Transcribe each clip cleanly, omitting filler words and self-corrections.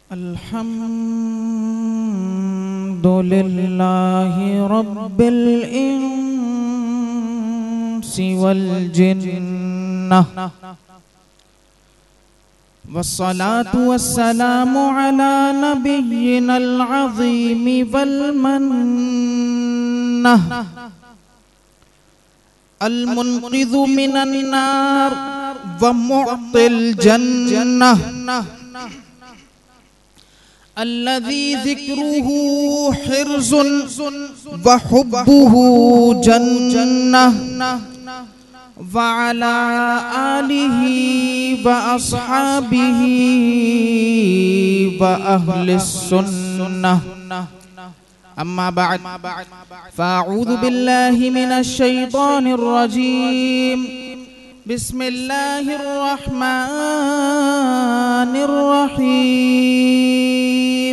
अल्हम्दुलिल्लाहि रब्बिल इंसी वल जिन्नह वस्सलातु वस्सलामु अला नबिय्यिनल अज़ीम वल मन्नह अल मुन्क़िज़ु मिनन नार व मुअतिल जन्नह अल्लज़ी ज़िक्रुहु हिर्ज़ुन व हुब्बुहु जन्नह व अला आलिही व अस्हाबिही व अहलिस सुन्नह अम्मा बाद फ़अऊज़ु बिल्लाहि मिनश शैतानिर रजीम बिस्मिल्लाहिर रहमानिर रहीम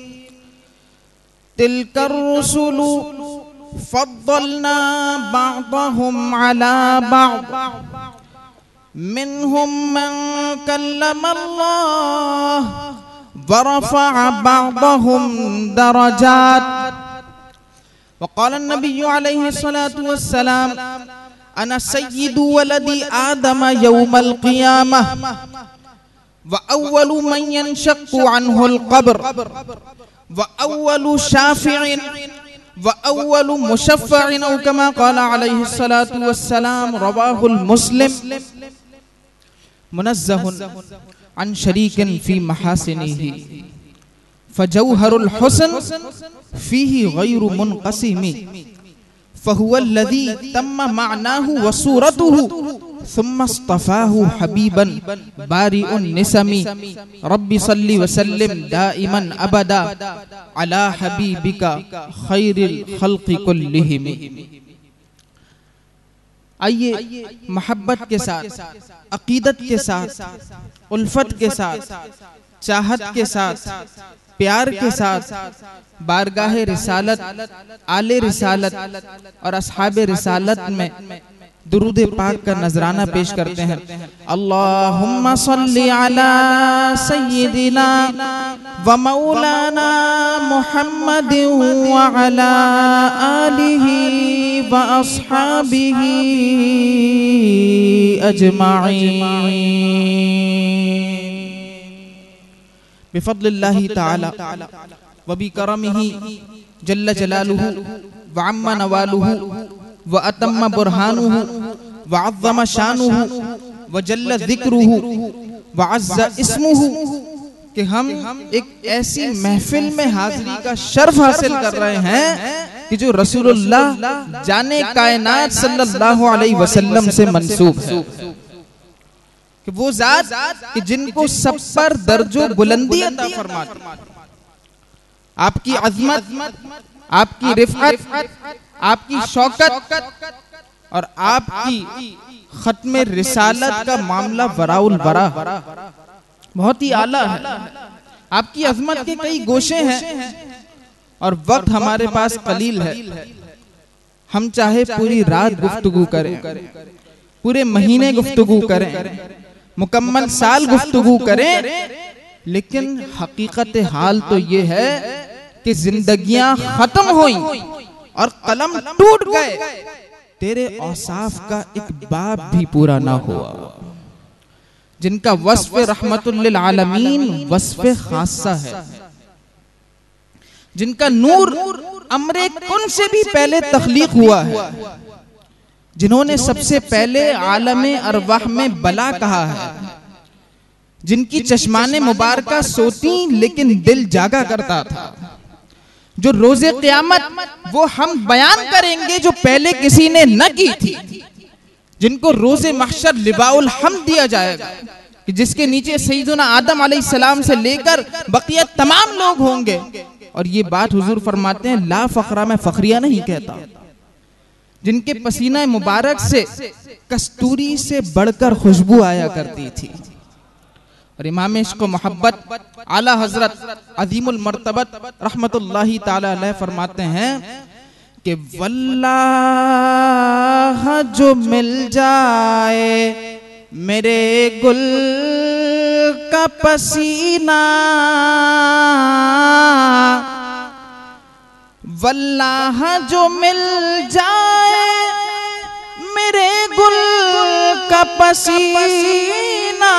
तिलकर रुसुलु फद्दलना बअदहुम अला बअद मिनहुम मन कल्लमल्लाह व रफ़अ बअदहुम दरजात व क़ाल अन्नबिय्यु अलैहि सलातु वस्सलाम अना सय्यिदु वलदी आदम यौमल क़ियामह व अव्वलु मन यंशक़्क़ु अन्हुल क़ब्र व अव्वलु शाफ़िइन व अव्वलु मुशफ़्फ़अइन औ कमा क़ाल अलैहि सलातु वस्सलाम रवाहुल मुस्लिम मुनज़्ज़हुन अन शरीकिन फ़ी महासिनिही फ़जौहरुल हुस्न फ़ीही गैरु मुनक़सिमी फ़हुवल्लज़ी तम्म मअनाहु व सूरतुहु सुम्मा इस्तफ़ाहु हबीबन बारिउन निसमी रब्बि सल्लि व सल्लिम दाइमन अबदा अला हबीबिका खैरिल खल्क़ि कुल्लिहिम। आइए मोहब्बत के साथ, अकीदत के साथ, उल्फत के साथ, चाहत के साथ, प्यार के साथ बारगाहे रिसालत, आले रिसालत और अस्हाबे रिसालत में दुरूद पाक का नजराना पेश करते हैं। अल्लाहुम्मा सल्ली अला सय्यिदिना व मौलाना मुहम्मदिन व अला आलिही व अस्हाबिही अजमाईन बिफद्लिल्लाहि ताला व बिकरमिही जल्ल जलालुहु व अम्मा नवालुहु व अतम्मा बुरहानुहु व अज़्ज़मा शानुहु व जल्ल ज़िक्रुहु व अज़्ज़ा इस्मुहु कि हम एक ऐसी महफिल में हाज़िरी का शर्फ हासिल कर रहे हैं कि जो रसूलुल्लाह जाने कायनात सल्लल्लाहु अलैहि वसल्लम से मंसूब है, कि वो ज़ात कि जिनको सब पर दर्जो बुलंदी अता फरमाती, आपकी अज़मत, आपकी रिफ़अत, आपकी शौकत और आपकी खत्म रिसालत का मामला वराउल वरा बहुत ही आला है। आपकी अज़मत के कई गोशे हैं और वक्त हमारे पास कलील है। हम चाहे पूरी रात गुफ्तगू करें, पूरे महीने गुफ्तगू करें, मुकम्मल साल गुफ्तगू करें, लेकिन हकीकत हाल तो ये है कि जिंदगियां खत्म हुई और कलम टूट गए, तेरे औसाफ का एक बाब भी पूरा ना हुआ। जिनका वस्फ रहमतुल लिल आलमीन वस्फ खासा है, जिनका नूर अमरे कुन से भी पहले तख्लीक हुआ है, जिन्होंने सबसे पहले आलमे अरवाह में बला कहा है, जिनकी चश्माने मुबारका सोती लेकिन दिल जागा करता था, जो रोजे क़यामत वो हम बयान करेंगे जो पहले किसी ने न की थी, जिनको रोजे महशर लिवाउल हम्द दिया जाएगा कि जिसके नीचे सैयदना आदम अलैहिस्सलाम से लेकर बकिया तमाम लोग होंगे। और ये बात हुजूर फरमाते हैं ला फखरा में फखरिया नहीं कहता, जिनके पसीना मुबारक से कस्तूरी से बढ़कर खुशबू आया करती थी। और इमाम इश्क़ मोहब्बत आला हजरत अज़ीमुल मर्तबत रहमतुल्लाहि ताला अलैह फरमाते हैं कि वल्लाह जो मिल जाए मेरे गुल का पसीना वल्लाह जो मिल जाए मेरे गुल का पसीना,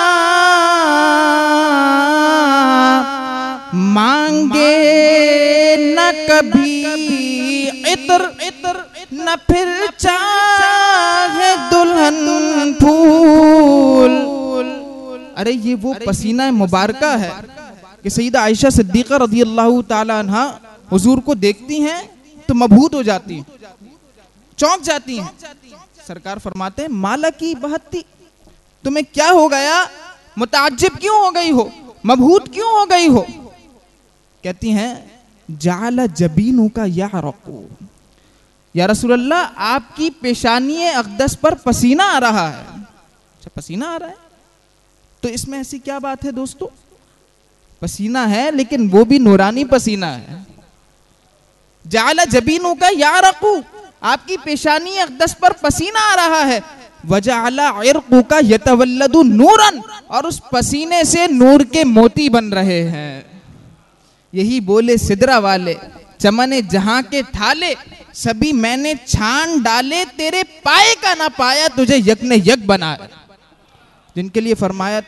मांगे न कभी इतर न फिर चाहे दुल्हन फूल। अरे ये वो पसीना मुबारका है कि सईदा आयशा सिद्दीक़ा रज़ियल्लाहु ताला अन्हा हुजूर को देखती हैं तो मबहूत हो जाती हैं, चौंक जाती हैं। सरकार फरमाते हैं माला की बहत्ती, तुम्हें क्या हो गया, मुताज्जिब क्यों हो गई हो, मबहूत क्यों हो गई हो? कहती हैं जाला जबीनू का यारक़ू, या रसूलल्लाह आपकी पेशानी अक़दस पर पसीना आ रहा है। अच्छा पसीना आ रहा है तो इसमें ऐसी क्या बात है दोस्तों? पसीना है लेकिन वो भी नूरानी पसीना है। जाला जबीनू का यारक़ू, आपकी पेशानी अक़दस पर पसीना आ रहा है। वजाला इरक़ू का यतवल्लदु नूरन, और उस पसीने से नूर के मोती बन रहे हैं। यही बोले सिदरा वाले, चमने जहां के ठाले, सभी मैंने छान डाले, तेरे पाए का ना पाया, तुझे यक ने यक बनाया। जिनके लिए फरमाया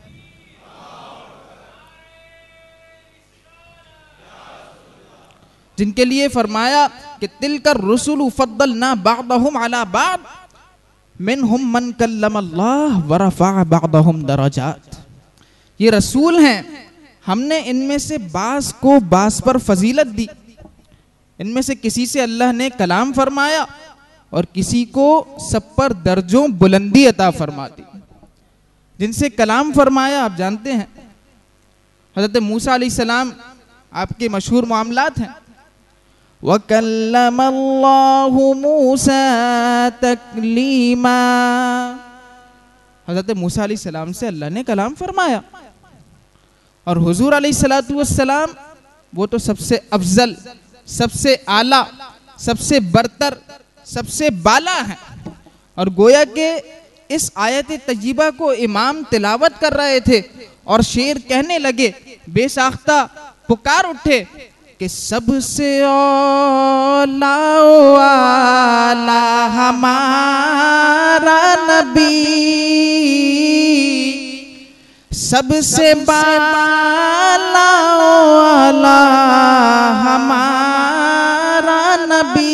कि तिलकर रुसुलु फद्दलना बअदहुम अला बअद मिनहुम मन कल्लमल्लाह व रफ़अ बअदहुम दरजात। ये रसूल हैं, हमने इनमें से बास को बास पर फजीलत दी। इनमें से किसी से अल्लाह ने कलाम फरमाया और किसी को सब पर दर्जों बुलंदी अता फरमा दी। जिनसे कलाम फरमाया आप जानते हैं हज़रत मूसा अलैहिस्सलाम, आपके मशहूर मामलात हैं। वकल्लमल्लाहु मूसा तकलीमा, हज़रत मूसा अलैहिस्सलाम से अल्लाह ने कलाम फरमाया। और हुजूर अलैहिस्सलातु वस्सलाम वो तो सबसे अफजल, सबसे आला, सबसे बरतर, सबसे बाला है। और गोया के इस आयत तय्यबा को इमाम तिलावत कर रहे थे और शेर कहने लगे, बेसाख्ता पुकार उठे कि सबसे औला वाला हमारा नबी, सबसे बाला वाला हमारा नबी।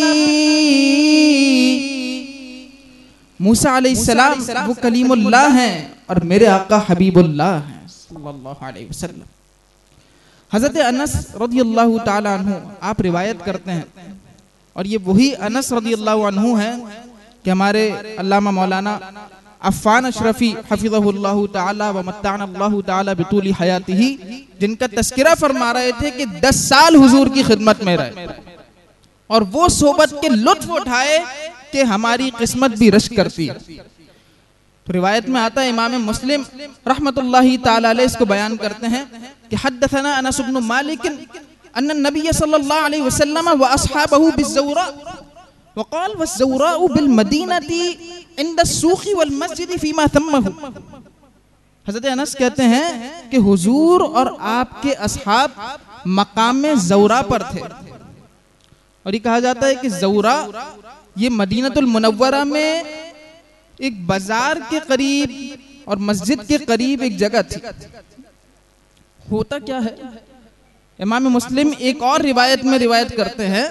मूसा अलैहिस्सलाम वो कलीमुल्लाह हैं और मेरे आका हबीबुल्लाह हैं सल्लल्लाहु अलैहि वसल्लम। हज़रत अनस रज़ियल्लाहु ताला अन्हु आप रिवायत करते हैं, और ये वही अनस रज़ियल्लाहु अन्हु हैं कि हमारे अल्लामा मौलाना अफ़ान अशरफी हफ़िज़हुल्लाहु ताला व मत्ताअनल्लाहु ताला बितूली हयातिही, जिनका तज़किरा फरमा रहे थे कि 10 साल हुजूर की खिदमत में रहे और वो सोबत के लुत्फ उठाए कि हमारी किस्मत भी रश्क करती है। तो रिवायत में आता है, इमाम मुस्लिम रहमतुल्लाहि ताला अलैहि इसको बयान करते हैं कि हद्दसना अनस इब्न मालिक अन्न नबी सल्लल्लाहु अलैहि वसल्लम व अस्हाबहु बिज़ौरा व क़ाल वज़ौरा बिल मदीनती इंद अस्सूक़ वल मस्जिद फीमा थम्महु। हज़रत अनस कहते हैं कि हुजूर और आपके असहाब मकाम ज़ौरा पर थे। और ये कहा जाता है कि ज़ौरा ये मदीनतुल मुनव्वरा में एक बाजार के करीब और मस्जिद के करीब एक जगह थी। होता क्या है, इमाम मुस्लिम एक और रिवायत में रिवायत करते हैं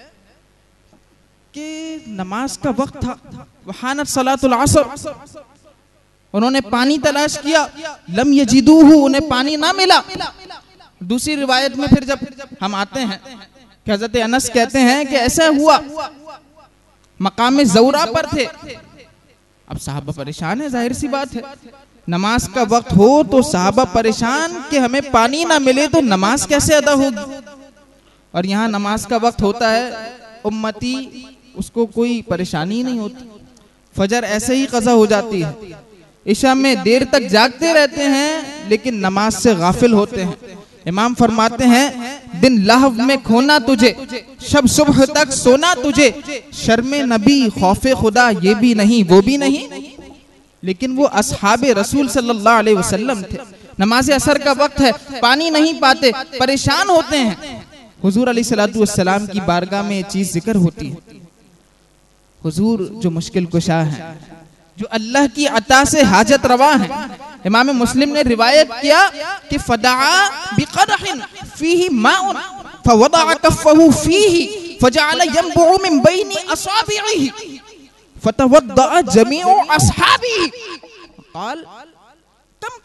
कि नमाज का वक्त था, वहानत सलातुल असर, उन्होंने पानी तलाश किया, लम यजिदूहु, उन्हें पानी ना मिला। दूसरी रिवायत में फिर जब हम आते हैं कि हज़रत अनस कहते हैं कि ऐसा हुआ, मकाम ज़ौरा पर थे। अब साहबा परेशान है, जाहिर सी बात है, नमाज का वक्त हो तो साहबा परेशान कि हमें पानी ना मिले तो नमाज कैसे अदा होगी। और यहाँ नमाज का वक्त होता है, उम्मती उसको कोई परेशानी नहीं होती, फजर ऐसे ही कज़ा हो जाती है, इशा में देर तक जागते रहते हैं लेकिन नमाज से गाफिल होते हैं। इमाम फरमाते हैं, दिन लहव में खोना तुझे, शब सुबह तक सोना तुझे, शर्मे नबी खौफे खुदा ये भी नहीं वो भी नहीं। लेकिन वो असहाबे रसूल सल्लल्लाहु अलैहि वसल्लम थे। नमाज असर का वक्त है, पानी नहीं पाते, परेशान होते हैं। हुजूर अलैहिस्सलातु वस्सलाम की बारगाह में ये चीज जिक्र होती है। हुजूर जो मुश्किल कुशा है, जो अल्लाह की अता से हाजत रवा है। इमाम मुस्लिम ने रिवायत किया कि फदआ बिक़दहिन फीही माउन फवदअ कफ़्फ़हु फीही फजअल यंबुउ मिन बैनि असाबिही फतवद्दअ जमीउ अस्हाबिही क़ाल कम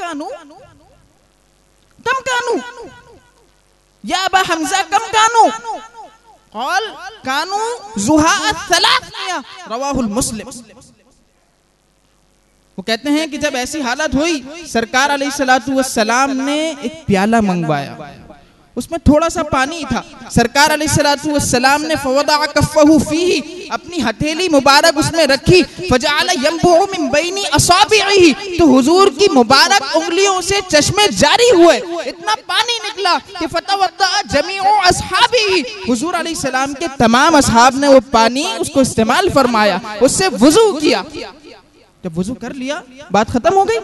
कानू या अबा हमज़ा कम कानू क़ाल कानू ज़ुहाअ सलासिया रवाहुल मुस्लिम। वो कहते हैं कि जब ऐसी हालत हुई, सरकार अलैहिस्सलातु वस्सलाम ने एक प्याला मंगवाया, उसमें थोड़ा सा पानी था। सरकार अलैहिस्सलातु वस्सलाम ने फवदअ कफ़्फ़हु फीही, अपनी हथेली मुबारक उसमें रखी, फजअल यंबुउ मिन बैनि असाबिही, तो हुजूर की मुबारक उंगलियों से चश्मे जारी हुए, इतना पानी निकला कि फतवद्दअ जमीउ अस्हाबिही, हुजूर अलैहिस्सलाम के तमाम असहाब ने वो पानी उसको इस्तेमाल फरमाया, उससे वुजू किया। जब वुजू कर लिया, बात खत्म हो गई।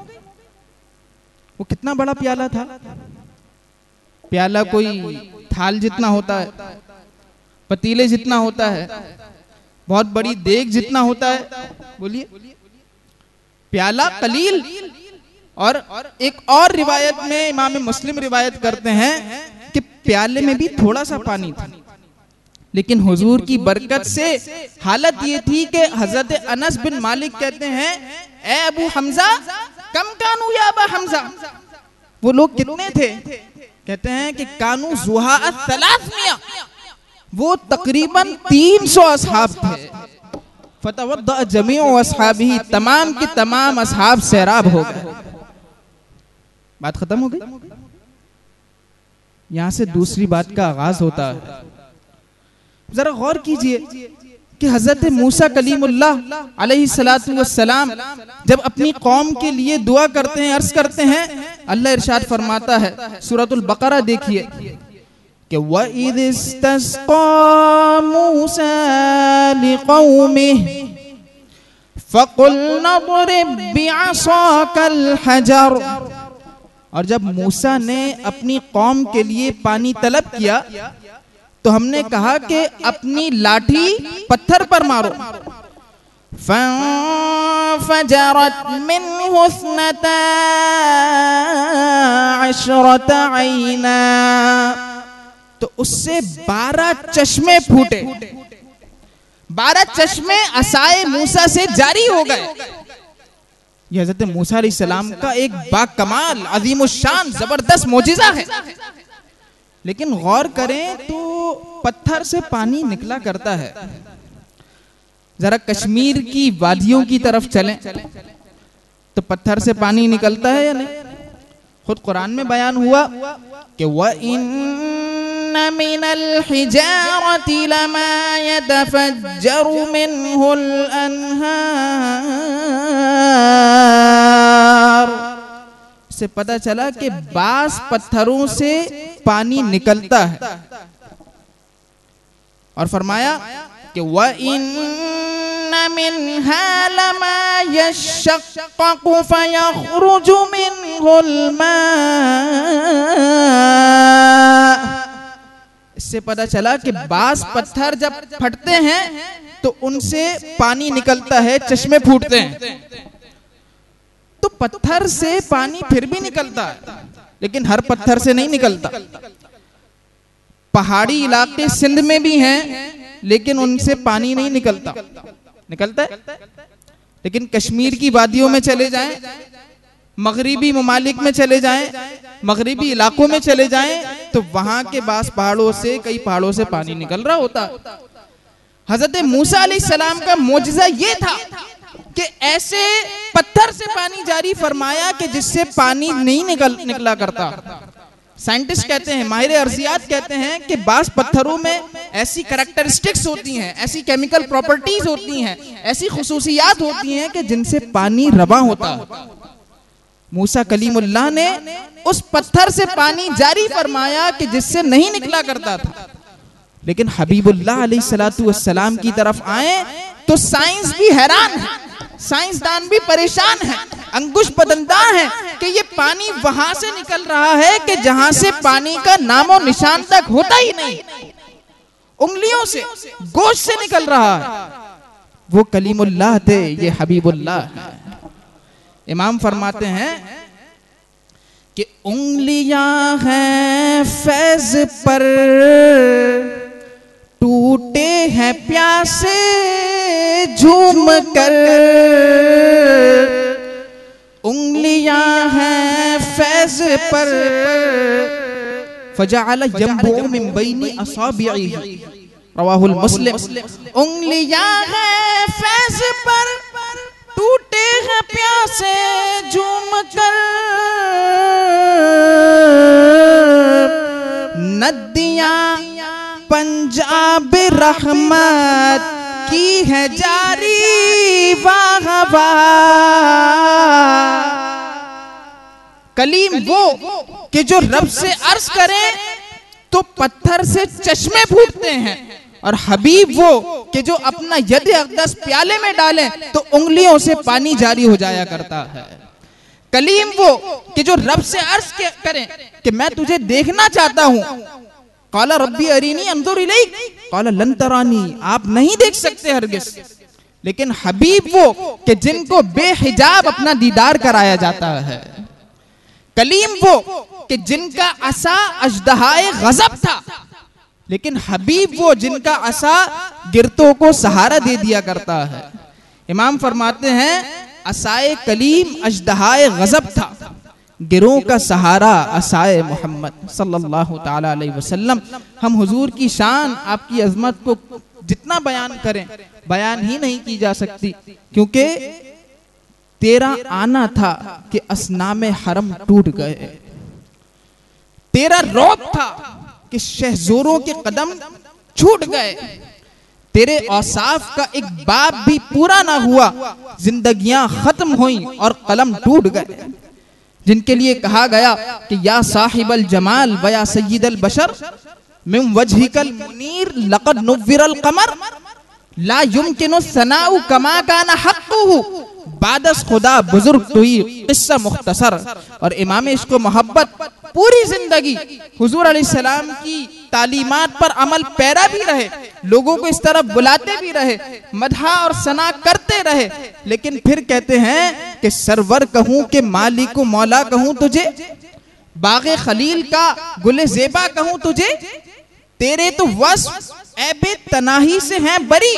वो कितना बड़ा प्याला था। प्याला कोई थाल जितना होता है, पतीले जितना होता है, बहुत बड़ी देग जितना होता है। बोलिए, प्याला कलील। और एक और रिवायत में इमाम मुस्लिम रिवायत करते हैं कि प्याले में भी थोड़ा सा पानी था, लेकिन हुजूर की बरकत से हालत ये थी कि हजरत अनस बिन मालिक कहते हैं, ए अबू हमजा कम कानू या अबा हमजा, वो लोग कितने थे? कहते हैं कि कानू ज़ुहाअ सलासिया, वो तकरीबन 300 असहाब थे। फतवद्दअ जमीउ अस्हाबिही, तमाम के तमाम असहाब सैराब हो गए। बात खत्म हो गई। यहां से दूसरी बात का आगाज होता है। जरा गौर कीजिए कि हजरत मूसा कलीमुल्लाह अलैहिस्सलातु वस्सलाम जब अपनी कौम के लिए दुआ करते हैं, अर्ज करते हैं, अल्लाह इरशाद फरमाता है, सूरतुल बकरा देखिए कि वइज़ इस्तस्क़ा मूसा लिक़ौमिही फ़क़ुलना इज़रिब बिअसाकल हजर। और जब मूसा ने अपनी कौम के लिए पानी तलब किया तो हमने कहा कि अपनी लाठी पत्थर पर मारो। फंफजरत मिन्हु इस्नता अशरत ऐना, तो उससे 12 चश्मे फूटे। 12 चश्मे असाए मूसा से जारी हो गए। ये हज़रत मूसा अलैहिस्सलाम का एक बाकमाल अज़ीमुश्शान जबरदस्त मोजिज़ा है। लेकिन गौर करें तो पत्थर से पानी निकला करता है। जरा कश्मीर की वादियों की तरफ चलें तो पत्थर से पानी निकलता है या नहीं? खुद कुरान में बयान हुआ कि वइन्न मिनल हिजारति लमा यतफज्जरु मिन्हुल अन्हार। से पता चला कि बास पत्थरों से पानी निकलता है। और फरमाया कि वइन्न मिन्हा लमा यशक्ककु फयख़रुजु मिन्हुल मा। इससे पता चला कि बास पत्थर जब फटते हैं तो उनसे पानी निकलता है, चश्मे फूटते हैं। तो पत्थर से पानी फिर भी निकलता है, लेकिन हर पत्थर से नहीं निकलता। पहाड़ी इलाके सिंध में भी हैं, लेकिन उनसे पानी नहीं निकलता। निकलता है, लेकिन कश्मीर की वादियों में चले जाएं, मगरिबी ममालिक में चले जाएं, मगरिबी इलाकों में चले जाएं, तो वहां के बास पहाड़ों से, कई पहाड़ों से पानी निकल रहा होता। हजरत मूसा अलैहिस्सलाम का मोजिज़ा ये था कि ऐसे पत्थर से पानी जारी फरमाया कि जिससे पानी नहीं निकला करता। साइंटिस्ट कहते हैं, माहिर अर्जियात कहते हैं कि बास पत्थरों में ऐसी कैरेक्टरिस्टिक्स होती हैं, ऐसी केमिकल प्रॉपर्टीज होती हैं, ऐसी खुसूसियात होती हैं कि जिनसे पानी रवा होता है। मूसा कलीमुल्लाह ने उस पत्थर से पानी जारी फरमाया कि जिससे नहीं निकला करता था। लेकिन हबीबुल्लाह अलैहिस्सलातु वस्सलाम की तरफ आए तो साइंस भी हैरान है, साइंसदान भी परेशान है अंगुश बदनदार हैं कि ये पानी वहां से निकल रहा है कि जहां से पानी का नामो निशान तक होता ही नहीं, उंगलियों से, गोश्त से निकल रहा है। वो कलीमुल्लाह थे, ये हबीबुल्लाह है। इमाम फरमाते हैं कि उंगलियां हैं फैज पर, टूटे हैं प्यासे झूम कर। उंगलियां हैं फैज पर, फजअल यंबु मिन बैनी असाबिही, रवाहुल मुस्लिम। उंगलियां हैं फैज पर, टूटे हैं प्यासे झूम कर। नदियां पंजाब रहमत की है जारी, वाह वाह। कलीम वो कि जो रब से अर्ज करे तो पत्थर से चश्मे फूटते हैं, और हबीब वो कि जो अपना यद अक़दस प्याले में डालें तो उंगलियों से पानी जारी हो जाया करता है। कलीम वो कि जो रब से अर्ज करें कि मैं तुझे देखना चाहता हूं, क़ाला रब्बी अरीनी अंज़ुर इलैक, क़ाला लन तरानी, आप नहीं देख सकते हरगिज़। लेकिन हबीब वो कि जिनको बेहिजाब अपना दीदार कराया जाता है। कलीम वो कि जिनका असा अजदहाए गज़ब था, लेकिन हबीब वो जिनका असा गिरतों को सहारा दे दिया करता है। इमाम फरमाते हैं असाए कलीम अजदहाए गज़ब था, गिरों का सहारा असाए मोहम्मद सल्लल्लाहु ताला अलैहि वसल्लम। हम हुजूर की शान, आपकी अजमत को जितना बयान करें बयान ही नहीं की जा सकती, क्योंकि तेरा आना था कि असनामे हरम टूट गए, तेरा रौब था कि शहजोरों के कदम छूट गए, तेरे औसाफ का एक बाब भी पूरा ना हुआ, जिंदगियां खत्म हुई और कलम टूट गए। जिनके लिए कहा गया कि या साहिबल जमाल व या सय्यिदल बशर मिन वजहिकल मुनीर लक़द नुव्विरल क़मर ला युमकिनु सनाउ कमा काना हक़्क़ुहु बादस खुदा बुजुर्ग तुई किस्सा मुख्तसर। और इमाम इश्क़ व मोहब्बत पूरी जिंदगी हुजूर अलैहिस्सलाम की तालीमात पर अमल पैरा भी रहे, लोगों को इस तरफ बुलाते भी रहे, मदहा और सना करते रहे, लेकिन फिर कहते हैं कि सरवर कहूं कि मालिक मौला कहूं तुझे, बाग़े खलील का गुले ज़ेबा कहूं तुझे, तेरे तो वस्फ़ ऐबे तनाही से हैं बरी,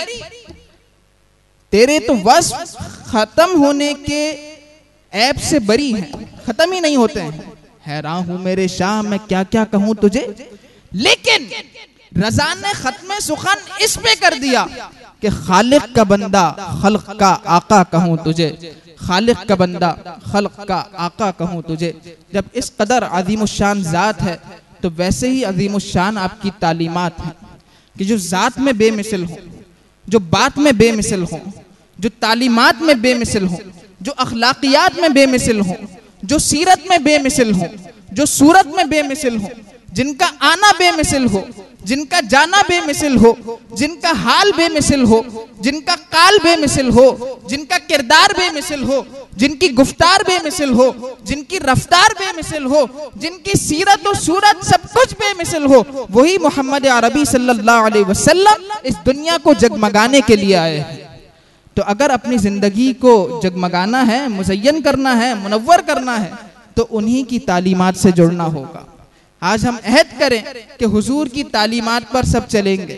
तेरे तो वस्फ़ खत्म होने के ऐब से बरी हैं, खत्म ही नहीं होते हैं। हैरान हूं मेरे शाह मैं क्या क्या कहूं तुझे, लेकिन रज़ा ने खत्म सुखन इस पे कर दिया कि खालिक का बंदा खल्क का आका कहूं तुझे, खालिक का बंदा खल्क का आका कहूं तुझे। जब इस कदर अज़ीमुश्शान ज़ात है तो वैसे ही अज़ीमुश्शान आपकी तालीमात है कि जो ज़ात में बेमिसल हो, जो बात में बेमिसल हो, जो तालीमात में बेमिसल हो, जो अखलाकियात में बेमिसल हो, जो सीरत में बेमिसल हो, जो सूरत में बेमिसल हो, जिनका आना बेमिसल हो, जिनका जाना बेमिसल हो, जिनका हाल बेमिसल हो, जिनका काल बेमिसल हो, जिनका किरदार बेमिसल हो, जिनकी गुफ्तार बेमिसल हो, जिनकी रफ्तार बेमिसल हो, जिनकी सीरत और सूरत सब कुछ बेमिसल हो, वही मोहम्मद अरबी सल्लल्लाहु अलैहि वसल्लम इस दुनिया को जगमगाने के लिए आए हैं। तो अगर अपनी जिंदगी को जगमगाना है, मुज़य्यन करना है, मुनव्वर करना है, तो उन्हीं की तालीमात से जुड़ना होगा। आज हम अहद करें कि हुजूर की तालीमात पर सब चलेंगे,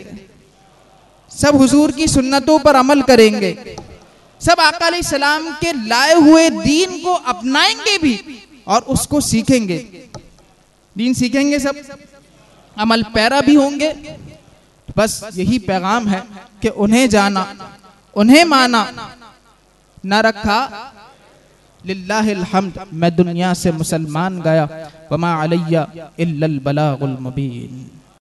सब हुजूर की सुन्नतों पर अमल करेंगे, सब आका अलैहिस्सलाम के लाए हुए दीन को अपनाएंगे भी और उसको सीखेंगे। दीन सीखेंगे, सब अमल पैरा भी होंगे। बस यही पैगाम है कि उन्हें जाना, उन्हें माना, न रखा लिल्लाहिल हम्द, मैं दुनिया से मुसलमान गया, वमा अलैया इल्लल बलागुल मुबीन।